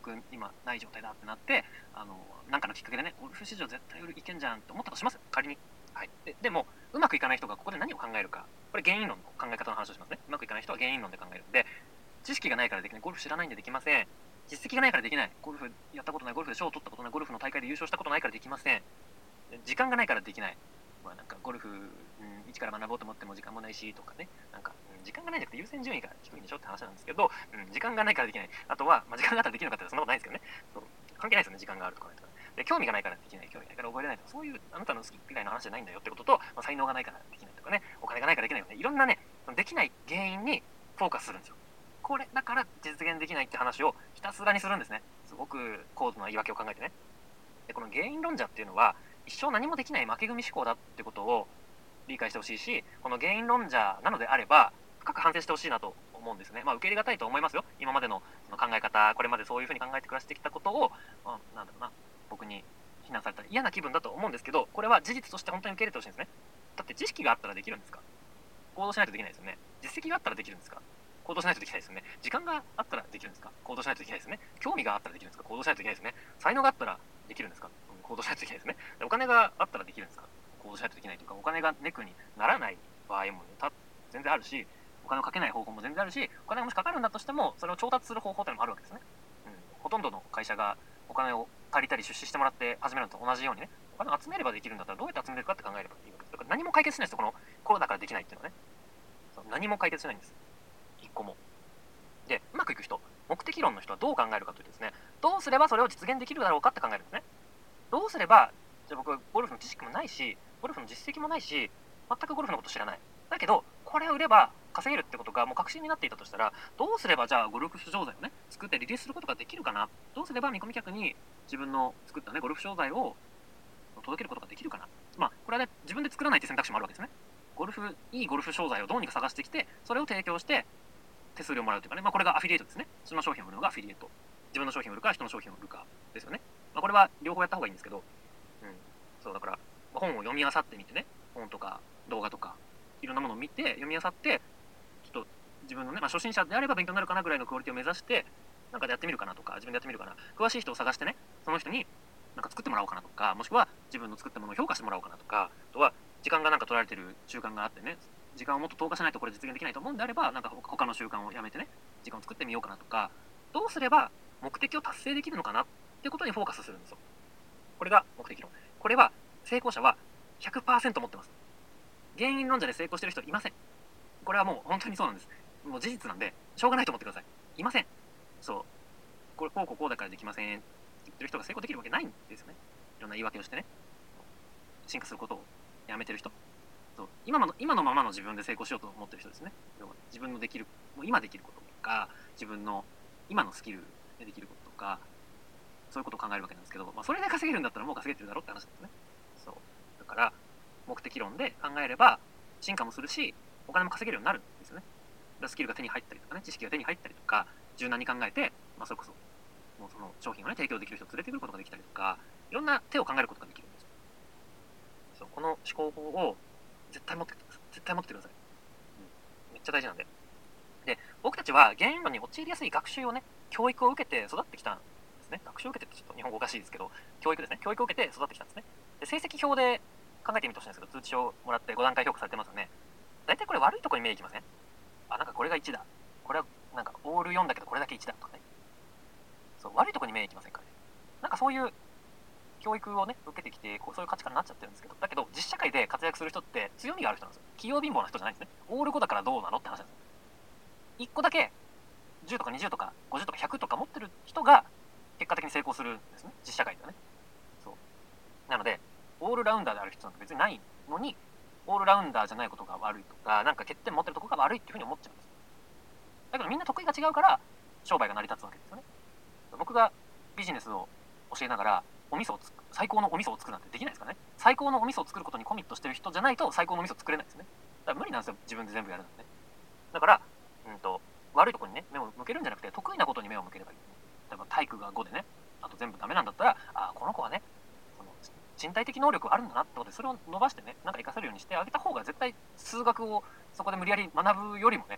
く今ない状態だってなって、あのなんかのきっかけでね、ゴルフ市場絶対売るいけんじゃんって思ったとします、仮に。はい、ででもうまくいかない人がここで何を考えるか、これ原因論の考え方の話をしますね。うまくいかない人は原因論で考えるんで、知識がないからできない、ゴルフ知らないんでできません。実績がないからできない、ゴルフやったことない、ゴルフで賞を取ったことない、ゴルフの大会で優勝したことないからできません。時間がないからできない、まあ、なんかゴルフ、うん、一から学ぼうと思っても時間もないしとかね、なんか、うん、時間がないんじゃなくて優先順位が低いんでしょって話なんですけど、うん、時間がないからできない。あとは、まあ、時間があったらできるのかってそんなことないですけどね。そう関係ないですよね、時間があるとかないとか。で、興味がないからできない、興味ないから覚えれないとか、そういうあなたの好き嫌いの話じゃないんだよってことと、まあ、才能がないからできないとかね、お金がないからできないよね、いろんなね、できない原因にフォーカスするんですよ。これだから実現できないって話をひたすらにするんですね。すごく高度な言い訳を考えてね。で、この原因論者っていうのは、一生何もできない負け組思考だってことを理解してほしいし、この原因論者なのであれば、深く反省してほしいなと思うんですね。まあ、受け入れがたいと思いますよ。今までのその考え方、これまでそういうふうに考えて暮らしてきたことを、まあ、なんだろうな、僕に非難されたら嫌な気分だと思うんですけど、これは事実として本当に受け入れてほしいんですね。だって知識があったらできるんですか？行動しないとできないですよね。実績があったらできるんですか？行動しないとできないですよね。時間があったらできるんですか？行動しないとできないですよね。興味があったらできるんですか？行動しないとできないですね。才能があったらできるんですか？行動しないとできないですね。お金があったらできるんですか？行動しないとできないというか、お金がネックにならない場合も、ね、た全然あるし、お金をかけない方法も全然あるし、お金がもしかかるんだとしても、それを調達する方法というのもあるわけですね。うん、ほとんどの会社がお金を借りたり出資してもらって始めるのと同じようにね、お金を集めればできるんだったらどうやって集めるかって考えればいいわけです。だから何も解決しないですよ、このコロナからできないっていうのはね。何も解決しないんです。一個も。で、うまくいく人、目的論の人はどう考えるかというとですね、どうすればそれを実現できるだろうかって考えるんですね。どうすれば、じゃあ僕はゴルフの知識もないし、ゴルフの実績もないし、全くゴルフのこと知らない。だけど、これを売れば稼げるってことがもう確信になっていたとしたら、どうすればじゃあゴルフ商材をね、作ってリリースすることができるかな。どうすれば見込み客に自分の作ったね、ゴルフ商材を届けることができるかな。まあ、これはね、自分で作らないっていう選択肢もあるわけですね。ゴルフ、いいゴルフ商材をどうにか探してきて、それを提供して手数料もらうというかね、まあ、これがアフィリエイトですね。その商品を売るのがアフィリエイト。自分の商品を売るか、人の商品を売るかですよね。まあ、これは両方やった方がいいんですけど、うん、そうだから、本を読み漁ってみてね、本とか動画とか、いろんなものを見て、読み漁って、ちょっと自分のね、まあ、初心者であれば勉強になるかなぐらいのクオリティを目指して、なんかでやってみるかなとか、自分でやってみるかな。詳しい人を探してね、その人になんか作ってもらおうかなとか、もしくは自分の作ったものを評価してもらおうかなとか、あとは時間がなんか取られてる習慣があってね、時間をもっと投下しないとこれ実現できないと思うんであれば、なんか他の習慣をやめてね、時間を作ってみようかなとか、どうすれば目的を達成できるのかなっていうことにフォーカスするんですよ。これが目的論。これは成功者は ひゃくパーセント 持ってます。原因論者で成功してる人いません。これはもう本当にそうなんです。もう事実なんで、しょうがないと思ってください。いません。そう。これこうこうこうだからできませんって言ってる人が成功できるわけないんですよね。いろんな言い訳をしてね。進化することをやめてる人。そう今の今のままの自分で成功しようと思ってる人ですね。要は自分のできる、もう今できることとか、自分の今のスキルでできることとか、そういうことを考えるわけなんですけど、まあ、それで稼げるんだったらもう稼げてるだろうって話ですね。そう。だから、目的論で考えれば、進化もするし、お金も稼げるようになるんですよね。だスキルが手に入ったりとかね、知識が手に入ったりとか、柔軟に考えて、まあ、それこそ、もうその商品をね、提供できる人を連れてくることができたりとか、いろんな手を考えることができるんですよ。そう、この思考法を絶対持ってください。絶対持ってください。うん、めっちゃ大事なんで。で、僕たちは原因論に陥りやすい学習をね、教育を受けて育ってきたんですね。学習を受けてってちょっと日本語おかしいですけど、教育ですね。教育を受けて育ってきたんですね。で、成績表で考えてみてほしいんですけど、通知表もらってご段階評価されてますよね。大体これ悪いところに目いきません？あ、なんかこれがいちだ。これはなんかオールよんだけどこれだけいちだとかね。そう、悪いところに目いきませんかね。なんかそういう教育をね、受けてきて、こうそういう価値観になっちゃってるんですけど、だけど実社会で活躍する人って強みがある人なんですよ。器用貧乏な人じゃないんですね。オールごだからどうなのって話なんですよ。いっこだけじゅうとかにじゅうとかごじゅうとかひゃくとか持ってる人が結果的に成功するんですね。実社会ではね。そう。なので、オールラウンダーである人なんて別にないのに、オールラウンダーじゃないことが悪いとか、なんか欠点持ってるところが悪いっていうふうに思っちゃうんです。だけどみんな得意が違うから商売が成り立つわけですよね。僕がビジネスを教えながらお味噌をつく最高のお味噌を作るなんてできないですからね。最高のお味噌を作ることにコミットしてる人じゃないと最高のお味噌作れないですね。だから無理なんですよ、自分で全部やるのね。だから、うんと、悪いところにね、目を向けるんじゃなくて、得意なことに目を向ければいい、ね。例えば体育がごでね、あと全部ダメなんだったら、あ、この子はね、その身体的能力あるんだなってことで、それを伸ばしてね、なんか活かせるようにしてあげた方が絶対数学をそこで無理やり学ぶよりもね、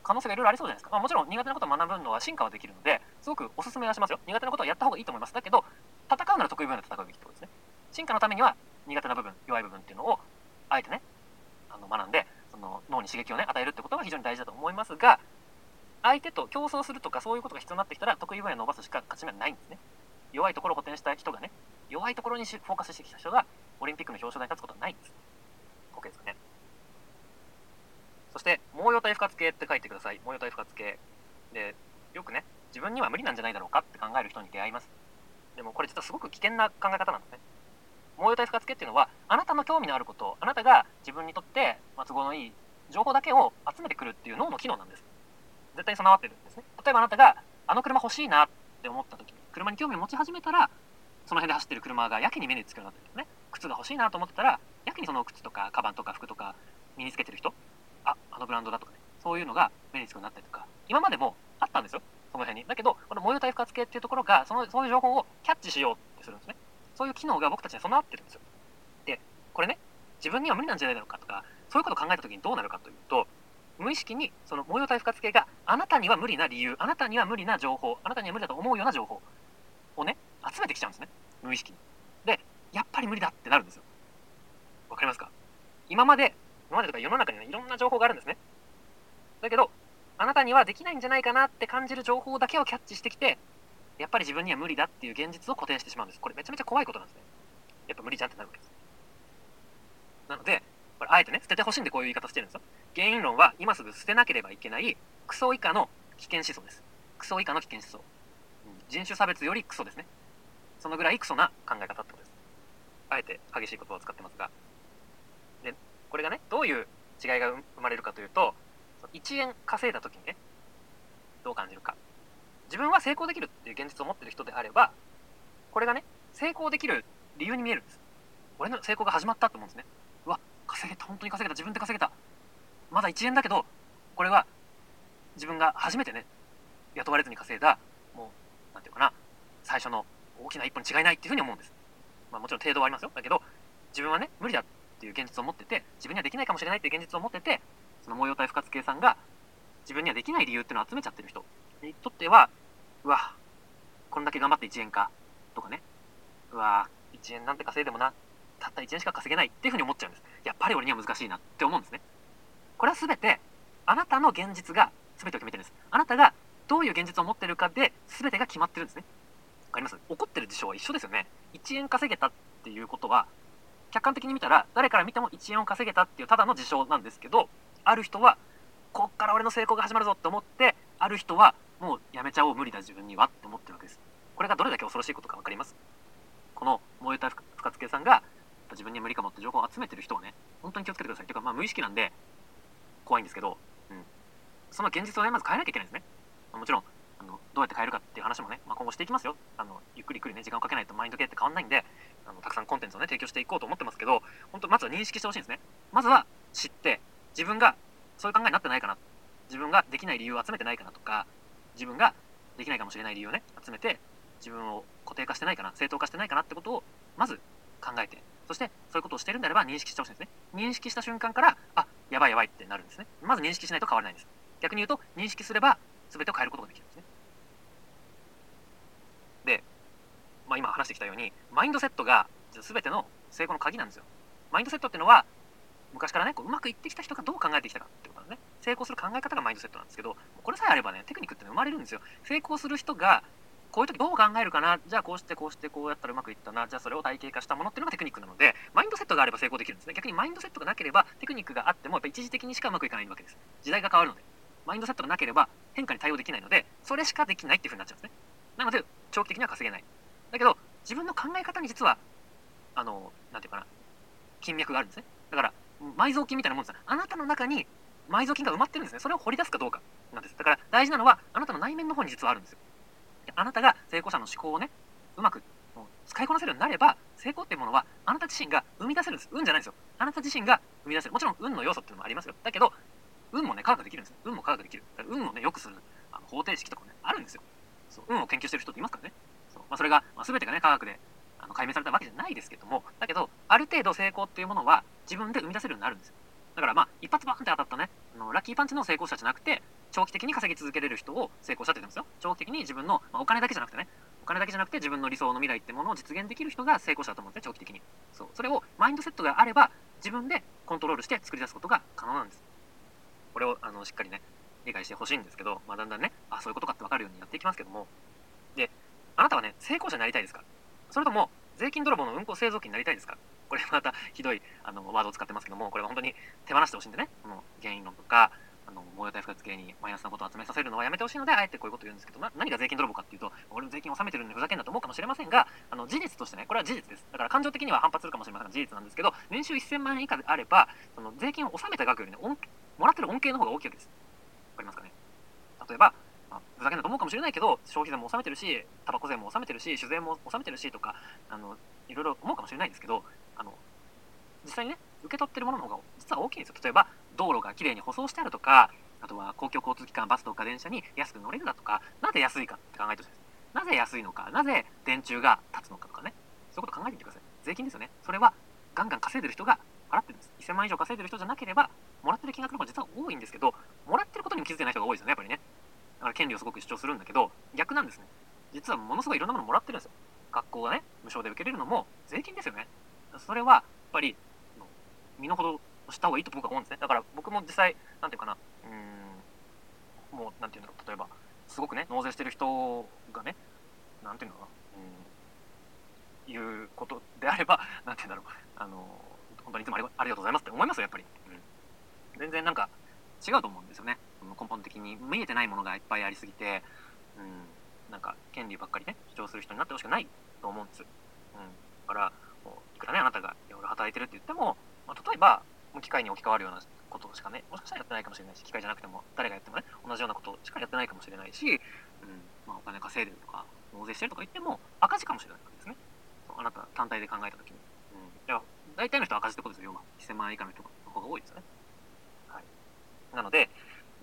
可能性がいろいろありそうじゃないですか。まあ、もちろん苦手なことを学ぶのは進化はできるので、すごくおすすめはしますよ。苦手なことはやった方がいいと思います。だけど、戦うなら得意分野で戦うべきってことですね。進化のためには苦手な部分、弱い部分っていうのをあえてね、あの学んで、その脳に刺激をね、与えるってことが非常に大事だと思いますが、相手と競争するとかそういうことが必要になってきたら得意分野を伸ばすしか勝ち目はないんですね。弱いところを補填した人がね、弱いところにフォーカスしてきた人がオリンピックの表彰台に立つことはないんです。OK ですかね。そして毛様体不活系って書いてください。毛様体不活系で、よくね、自分には無理なんじゃないだろうかって考える人に出会います。でもこれ実はすごく危険な考え方なんですね。毛様体不活系っていうのは、あなたの興味のあること、あなたが自分にとって都合のいい情報だけを集めてくるっていう脳の機能なんです。絶対に備わってるんですね。例えばあなたがあの車欲しいなって思った時に、車に興味を持ち始めたら、その辺で走ってる車がやけに目につくようになってるんですね。靴が欲しいなと思ってたら、やけにその靴とかカバンとか服とか身につけてる人、あ、あのブランドだとかね、そういうのが目につくようになったりとか、今までもあったんですよ、その辺に。だけど、この毛様体不活系っていうところが、そのそういう情報をキャッチしようってするんですね。そういう機能が僕たちに備わってるんですよ。で、これね、自分には無理なんじゃないだろうかとか、そういうことを考えた時にどうなるかというと、無意識にその毛様体不活系があなたには無理な理由、あなたには無理な情報、あなたには無理だと思うような情報をね、集めてきちゃうんですね。無意識に。で、やっぱり無理だってなるんですよ。わかりますか？今まで、今までとか世の中に、ね、いろんな情報があるんですね。だけど、あなたにはできないんじゃないかなって感じる情報だけをキャッチしてきて、やっぱり自分には無理だっていう現実を固定してしまうんです。これめちゃめちゃ怖いことなんですね。やっぱ無理じゃんってなるわけです。なので、これあえてね、捨ててほしいんでこういう言い方してるんですよ。原因論は今すぐ捨てなければいけないクソ以下の危険思想です。クソ以下の危険思想。人種差別よりクソですね。そのぐらいクソな考え方ってことです。あえて激しい言葉を使ってますが。で、これがね、どういう違いが生まれるかというと、いちえん稼いだ時にね、どう感じるか。自分は成功できるっていう現実を持っている人であれば、これがね、成功できる理由に見えるんです。俺の成功が始まったと思うんですね。うわ、稼げた、本当に稼げた、自分で稼げた。まだいちえんだけど、これは自分が初めてね、雇われずに稼いだ、もう、なんていうかな、最初の大きな一歩に違いないっていうふうに思うんです。まあもちろん程度はありますよ。だけど、自分はね、無理だっていう現実を持ってて、自分にはできないかもしれないっていう現実を持ってて、その毛様体不活系さんが、自分にはできない理由っていうのを集めちゃってる人にとっては、うわ、こんだけ頑張っていちえんか、とかね、うわ、いちえんなんて稼いでもな、たったいちえんしか稼げないっていうふうに思っちゃうんです。やっぱり俺には難しいなって思うんですね。これは全て、あなたの現実が全てを決めてるんです。あなたがどういう現実を持ってるかで全てが決まってるんですね。わかります？起こってる事象は一緒ですよね。いちえん稼げたっていうことは、客観的に見たら誰から見てもいちえんを稼げたっていうただの事象なんですけど、ある人はこっから俺の成功が始まるぞって思って、ある人はもうやめちゃおう、無理だ自分にはって思ってるわけです。これがどれだけ恐ろしいことか分かります？この毛様体不活系さんが自分には無理かもって情報を集めてる人はね、本当に気をつけてください。というか、まあ無意識なんで怖いんですけど、うん、その現実をねまず変えなきゃいけないんですね。もちろんあのどうやって変えるかっていう話もね、まあ、今後していきますよ。あのゆっくりゆっくりね時間をかけないとマインド系って変わんないんで、あのたくさんコンテンツをね提供していこうと思ってますけど、本当まずは認識してほしいんですね。まずは知って、自分がそういう考えになってないかな、自分ができない理由を集めてないかなとか、自分ができないかもしれない理由をね集めて、自分を固定化してないかな、正当化してないかなってことをまず考えて、そしてそういうことをしてるんであれば認識してほしいんですね。認識した瞬間から、あ、やばいやばいってなるんですね。まず認識しないと変わらないんです。逆に言うと、認識すれば全てを変えることができるんですね。で、まあ、今話してきたように、マインドセットが全ての成功の鍵なんですよ。マインドセットっていうのは、昔からね、こううまくいってきた人がどう考えてきたかってことなんですね。成功する考え方がマインドセットなんですけど、これさえあればね、テクニックって生まれるんですよ。成功する人が、こういう時どう考えるかな、じゃあこうしてこうしてこうやったらうまくいったな、じゃあそれを体系化したものっていうのがテクニックなので、マインドセットがあれば成功できるんですね。逆にマインドセットがなければ、テクニックがあってもやっぱ一時的にしかうまくいかないわけです。時代が変わるので。マインドセットがなければ変化に対応できないので、それしかできないっていう風になっちゃうんですね。なので、長期的には稼げない。だけど、自分の考え方に実は、あの、なんていうかな、金脈があるんですね。だから、埋蔵金みたいなもんです。あなたの中に埋蔵金が埋まってるんですね。それを掘り出すかどうかなんです。だから大事なのは、あなたの内面の方に実はあるんですよ。あなたが成功者の思考をね、うまく使いこなせるようになれば、成功っていうものはあなた自身が生み出せるんです。運じゃないですよ。あなた自身が生み出せる。もちろん運の要素っていうのもありますよ。だけど、運もね、科学できるんです。運も科学できる。だから運をね、良くするあの方程式とかね、あるんですよ。そう、運を研究してる人っていますからね。そう、まあ、それが、まあ、全てがね、科学であの解明されたわけじゃないですけども、だけど、ある程度成功っていうものは自分で生み出せるようになるんですよ。だからまあ、一発バーンって当たったね、あのラッキーパンチの成功者じゃなくて、 長期的に稼ぎ続けれる人を成功者って言ってますよ。長期的に自分の、まあ、お金だけじゃなくてね、お金だけじゃなくて自分の理想の未来ってものを実現できる人が成功者だと思うんですね、長期的に。そう。それをマインドセットがあれば、自分でコントロールして作り出すことが可能なんです。これをあのしっかりね、理解してほしいんですけど、まあ、だんだんね、あ、そういうことかって分かるようにやっていきますけども、で、あなたはね、成功者になりたいですか？それとも、税金泥棒の運行製造機になりたいですか？これまたひどいあのワードを使ってますけども、これは本当に手放してほしいんでね、この原因論とか、あの燃えた不活系にマイナスなことを集めさせるのはやめてほしいので、あえてこういうことを言うんですけど、な何が税金泥棒かっていうと、俺の税金を納めてるのにふざけんなと思うかもしれませんが、あの事実としてね、これは事実です。だから感情的には反発するかもしれませんが事実なんですけど、年収せんまんえん以下であれば、その税金を納めた額よりね、もらってる恩恵の方が大きいわけです。わかりますかね？例えば、まあ、ふざけんなと思うかもしれないけど、消費税も納めてるし、タバコ税も納めてるし、酒税も納めてるしとか、あのいろいろ思うかもしれないですけど、あの実際にね、受け取ってるものの方が実は大きいんですよ。例えば、道路がきれいに舗装してあるとか、あとは公共交通機関、バスとか電車に安く乗れるだとか、なぜ安いかって考えてほしいです。なぜ安いのか、なぜ電柱が立つのかとかね、そういうこと考えてみてください。税金ですよね。それはガンガン稼いでる人が払ってるんです。せんまん以上稼いでる人じゃなければ、もらってる金額の方が実は多いんですけど、もらってることにも気づいてない人が多いですよね、やっぱりね。だから権利をすごく主張するんだけど、逆なんですね。実はものすごいいろんなものもらってるんですよ。学校がね、無償で受けれるのも税金ですよね。それはやっぱり身の程した方がいいと僕は思うんですね。だから僕も実際、なんていうかな、うーん、もう、なんていうんだろう、例えば、すごくね、納税してる人がね、なんていうのかな、うん、いうことであれば、なんていうんだろう、あの、本当にいつもありがありがとうございますって思いますよ、やっぱり。うん、全然なんか違うと思うんですよね。根本的に見えてないものがいっぱいありすぎて、うん、なんか権利ばっかりね、主張する人になってほしくないと思うんです。うん、だから、いくらね、あなたがいろいろ働いてるって言っても、まあ、例えば、機械に置き換わるようなことしかね、もしかしたらやってないかもしれないし、機械じゃなくても、誰がやってもね、同じようなことしかやってないかもしれないし、うん、まあ、お金稼いでるとか、納税してるとか言っても、赤字かもしれないわけですね。あなた単体で考えたときに。うん。いや、大体の人は赤字ってことですよ、要は。せんまん円以下の人の方が多いですよね。はい。なので、うん、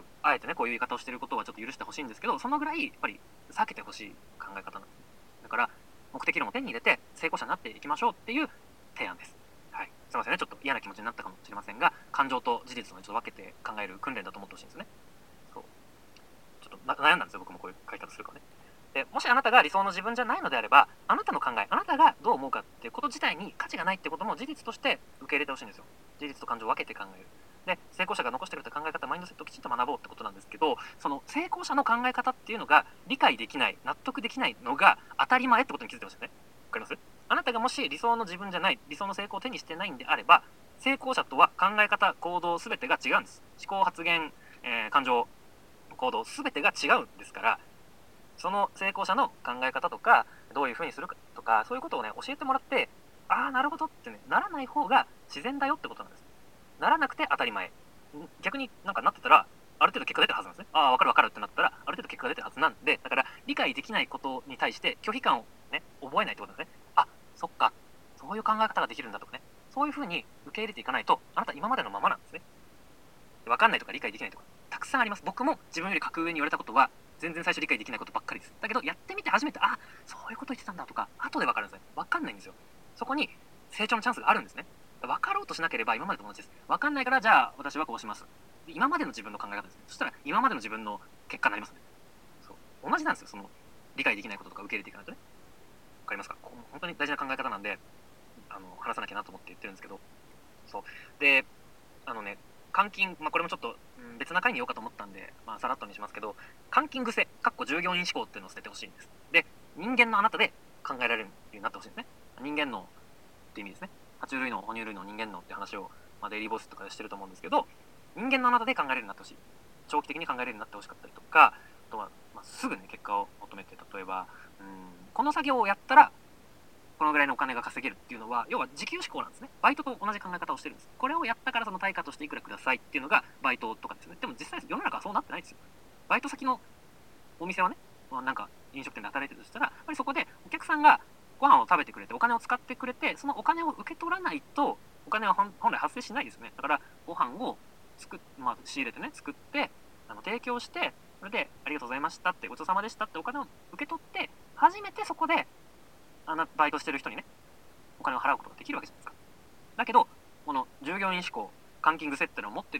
あえてね、こういう言い方をしていることはちょっと許してほしいんですけど、そのぐらい、やっぱり避けてほしい考え方なんです。だから、目的論を手に入れて、成功者になっていきましょうっていう提案です。はい。すいませんね、ちょっと嫌な気持ちになったかもしれませんが、感情と事実をちょっと分けて考える訓練だと思ってほしいんですよね。そう。ちょっと悩んだんですよ、僕もこういう書き方するかね。で、もしあなたが理想の自分じゃないのであれば、あなたの考え、あなたがどう思うかっていうこと自体に価値がないってことも事実として受け入れてほしいんですよ。事実と感情を分けて考える。で、成功者が残してるって考え方、マインドセットをきちんと学ぼうってことなんですけど、その成功者の考え方っていうのが理解できない、納得できないのが当たり前ってことに気づいてほしいですね。わかります？あなたがもし理想の自分じゃない、理想の成功を手にしてないんであれば、成功者とは考え方、行動すべてが違うんです。思考、発言、えー感情、行動すべてが違うんですから、その成功者の考え方とか、どういうふうにするかとか、そういうことをね、教えてもらって、ああ、なるほどってね、ならない方が自然だよってことなんです。ならなくて当たり前。逆になんかなってたら、ある程度結果出てるはずなんですね。ああ、わかるわかるってなったら、ある程度結果が出てるはずなんで、だから理解できないことに対して拒否感をね、覚えないってことなんですね。あ、そっか、そういう考え方ができるんだとかね、そういうふうに受け入れていかないと、あなた今までのままなんですね。わかんないとか理解できないとか、たくさんあります。僕も自分より格上に言われたことは、全然最初理解できないことばっかりです。だけど、やってみて初めて、あ、そういうこと言ってたんだとか、後でわかるんですね。わかんないんですよ。そこに成長のチャンスがあるんですね。分かろうとしなければ今までと同じです。分かんないから、じゃあ私はこうします。今までの自分の考え方ですね。そしたら今までの自分の結果になりますね。そう同じなんですよ。その理解できないこととか受け入れていかないとね。わかりますか？本当に大事な考え方なんで、あの話さなきゃなと思って言ってるんですけど、そうで、あのね、監禁、まあ、これもちょっと、うん、別な回に言おうかと思ったんで、まあ、さらっとにしますけど、監禁癖、かっこ従業員思考っていうのを捨ててほしいんです。で、人間のあなたで考えられるようになってほしいんですね。人間脳って意味ですね。爬虫類脳、哺乳類脳、人間脳って話を、まあ、デイリーボスとかでしてると思うんですけど、人間のあなたで考えれるようになってほしい。長期的に考えれるようになってほしかったりとか、あとは、まあ、すぐね、結果を求めて、例えば、うん、この作業をやったら、このぐらいのお金が稼げるっていうのは、要は時給志向なんですね。バイトと同じ考え方をしてるんです。これをやったからその対価としていくらくださいっていうのがバイトとかですね。でも実際世の中はそうなってないんですよ。バイト先のお店はね、まあ、なんか飲食店で働いてるとしたら、やっぱりそこでお客さんがご飯を食べてくれて、お金を使ってくれて、そのお金を受け取らないと、お金は本来発生しないですね。だから、ご飯を作っ、まあ、仕入れてね、作って、あの提供して、それで、ありがとうございましたって、ごちそうさまでしたってお金を受け取って、初めてそこで、あのバイトしてる人にね、お金を払うことができるわけじゃないですか。だけど、この従業員志向、監禁癖っていうのを持ってると、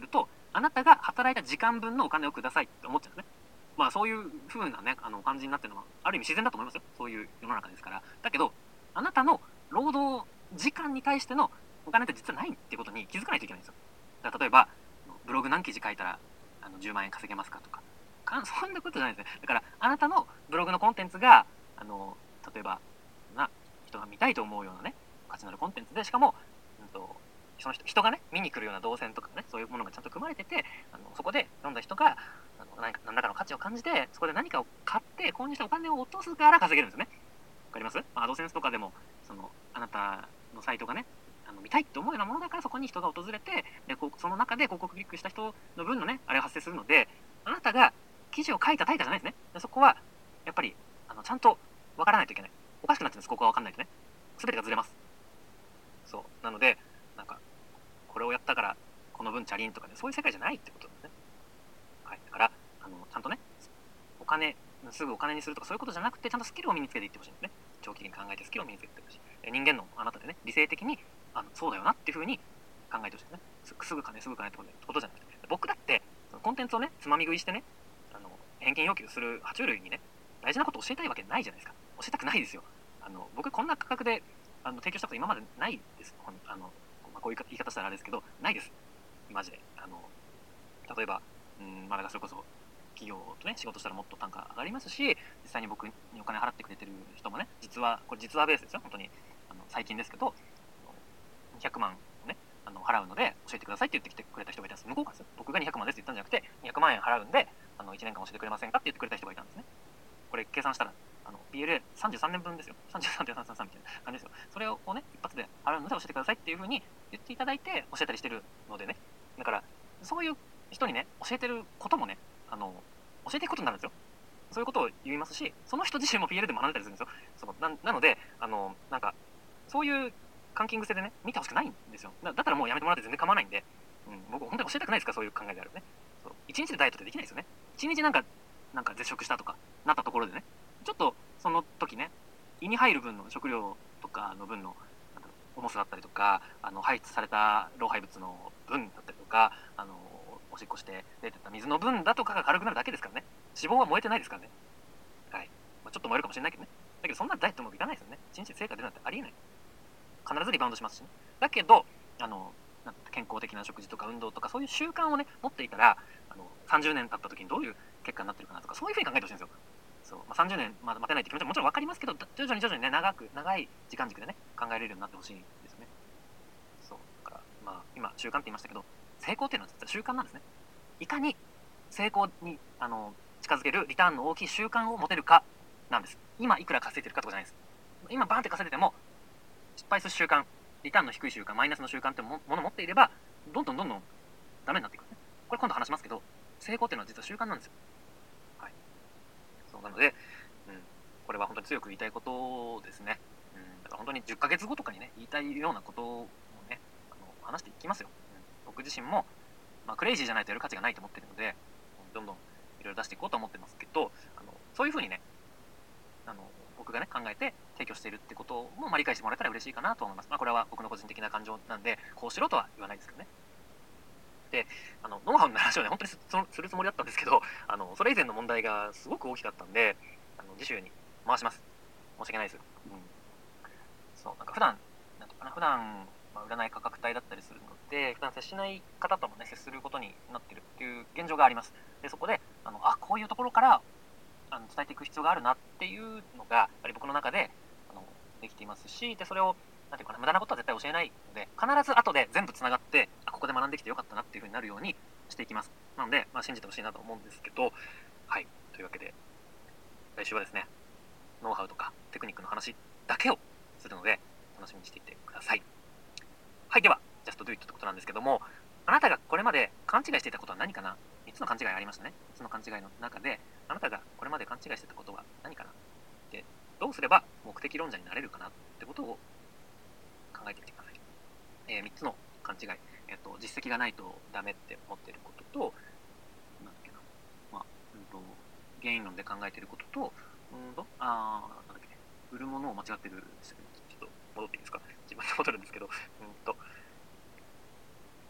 あなたが働いた時間分のお金をくださいって思っちゃうんですね。まあそういう風なね、あの感じになってるのは、ある意味自然だと思いますよ。そういう世の中ですから。だけど、あなたの労働時間に対してのお金って実はないっていうことに気づかないといけないんですよ。だから例えば、ブログ何記事書いたらあのじゅうまんえん稼げますかとか、かそんなことじゃないですね。だから、あなたのブログのコンテンツが、あの、例えば、な、人が見たいと思うようなね、価値のあるコンテンツで、しかも、うんと、その人人がね、見に来るような動線とかね、そういうものがちゃんと組まれてて、あのそこで読んだ人が、あの何か何らかの価値を感じて、そこで何かを買って購入してお金を落とすから稼げるんですよね。わかります？まあ、アドセンスとかでも、その、あなたのサイトがね、あの見たいって思うようなものだからそこに人が訪れて、でこうその中で広告クリックした人の分のね、あれが発生するので、あなたが記事を書いた対価じゃないですね。でそこは、やっぱり、あのちゃんと分からないといけない。おかしくなっちゃうんです、ここが分かんないとね。すべてがずれます。そう。なので、なんか、これをやったから、この分チャリンとかね、そういう世界じゃないってことですね。はい。だから、あの、ちゃんとね、お金、すぐお金にするとかそういうことじゃなくて、ちゃんとスキルを身につけていってほしいんですね。長期的に考えてスキルを身につけていってほしい。人間のあなたでね、理性的に、あのそうだよなっていうふうに考えてほしいですね。すすぐ金、すぐ金ってことじゃなくて。僕だって、そのコンテンツをね、つまみ食いしてね、あの返金要求する爬虫類にね、大事なことを教えたいわけないじゃないですか。教えたくないですよ。あの僕、こんな価格であの提供したこと今までないです。あのまあ、こういう言い方したらあれですけど、ないです。マジで。あの例えば、うん、まあ、だからそれこそ、企業とね、仕事したらもっと単価上がりますし、実際に僕にお金払ってくれてる人もね、実は、これ実はベースですよ、本当に。あの最近ですけど、にひゃくまんをね、あの払うので教えてくださいって言ってきてくれた人がいたんです。向こうからですよ。僕がにひゃくまんですって言ったんじゃなくて、にひゃくまんえん払うんで、あのいちねんかん教えてくれませんかって言ってくれた人がいたんですね。これ計算したら、あの ピーエルエーさんじゅうさんねんぶんですよ。さんじゅうさんてんさんさんさん みたいな感じですよ。それをね、一発で払うので教えてくださいっていう風に言っていただいて教えたりしてるのでね。だから、そういう人にね、教えてることもね、あの、教えていくことになるんですよ。そういうことを言いますし、その人自身も ピーエル で学んでたりするんですよ。そのななので、あの、なんか、そういうカンキング性でね、見てほしくないんですよ。だだったらもうやめてもらって全然構わないんで、うん、僕、本当に教えたくないですから、そういう考えであるね。そういちにちでダイエットってできないですよね。いちにちなんか、なんか絶食したとか、なったところでね、ちょっとその時ね、胃に入る分の食料とかの分の重さだったりとか、あの排出された老廃物の分だったりとか、あのおしっこして出てた水の分だとかが軽くなるだけですからね。脂肪は燃えてないですからね。はい。まあ、ちょっと燃えるかもしれないけどね。だけどそんなダイエットうまくいかないですよね。いちにちで成果出るなんてありえない。必ずリバウンドしますしね。だけど、あの、なん健康的な食事とか運動とかそういう習慣をね、持っていたら、あのさんじゅうねん経った時にどういう結果になってるかなとか、そういうふうに考えてほしいんですよ。そう、まあ、さんじゅうねんまだ待てないって気持ちはもちろん分かりますけど、徐々に徐々にね、長く、長い時間軸でね、考えれるようになってほしいですよね。そう、だから、まあ、今、習慣って言いましたけど、成功っていうのは実は習慣なんですね。いかに成功にあの近づけるリターンの大きい習慣を持てるかなんです。今、いくら稼いでるかとかじゃないです。今、バーンって稼いでても、失敗する習慣、リターンの低い習慣、マイナスの習慣ってものを持っていれば、どんどんどんどんダメになっていくんですね。これ今度話しますけど、成功っていうのは実は習慣なんですよ。はい。そうなので、うん、これは本当に強く言いたいことですね。うん、だから本当にじゅっかげつごとかにね、言いたいようなことをね、あの話していきますよ。うん、僕自身も、まあ、クレイジーじゃないとやる価値がないと思ってるので、どんどんいろいろ出していこうと思ってますけど、あのそういうふうにね、あの僕がね考えて提供しているってことも、まあ、理解してもらえたら嬉しいかなと思います。まあ、これは僕の個人的な感情なんで、こうしろとは言わないですけどね。で、あのノウハウの話をね、本当にすするつもりだったんですけど、あのそれ以前の問題がすごく大きかったんで、あの次週に回します。申し訳ないです。うん、そうなんか普段なんとかな普段、まあ、占い価格帯だったりするので、普段接しない方ともね接することになっているっていう現状があります。でそこであのあこういうところからあの伝えていく必要があるなっていうのがやっぱり僕の中であのできていますし、でそれをなんていうかな無駄なことは絶対教えないので、必ず後で全部つながってあここで学んできてよかったなっていう風になるようにしていきます。なので、まあ、信じてほしいなと思うんですけど、はい、というわけで来週はですね、ノウハウとかテクニックの話だけをするので楽しみにしていてください。はい、ではジャストドゥイットってことなんですけども、あなたがこれまで勘違いしていたことは何かな。みっつの勘違いありましたね。みっつの勘違いの中であなたがこれまで勘違いしてたことは何かな。でどうすれば目的論者になれるかなってことを考えてみてください。えー、みっつの勘違い、えーと、実績がないとダメって思っていることと、なんだっけな、まあ、うんと、原因論で考えていることと、うんと、あー、なんだっけ、売るものを間違ってるんですよね。ちょっと戻っていいですか。自分で戻るんですけど、うんと、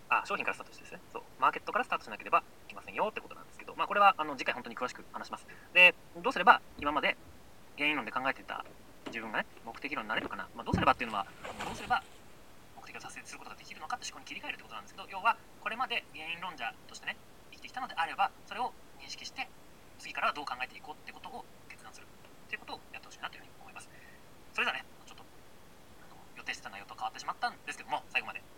あ、商品からスタートしてですね、そう、マーケットからスタートしなければいけませんよってことなんですけど、まあ、これはあの次回本当に詳しく話します。で、どうすれば今まで原因論で考えていた自分がね、目的論になれるかな、まあ、どうすればっていうのは、どうすれば目的を達成することができるのかって思考に切り替えるってことなんですけど、要はこれまで原因論者としてね、生きてきたのであれば、それを認識して、次からはどう考えていこうってことを決断するっていうことをやってほしいなというふうに思います。それではね、ちょっとあの予定してた内容と変わってしまったんですけども、最後まで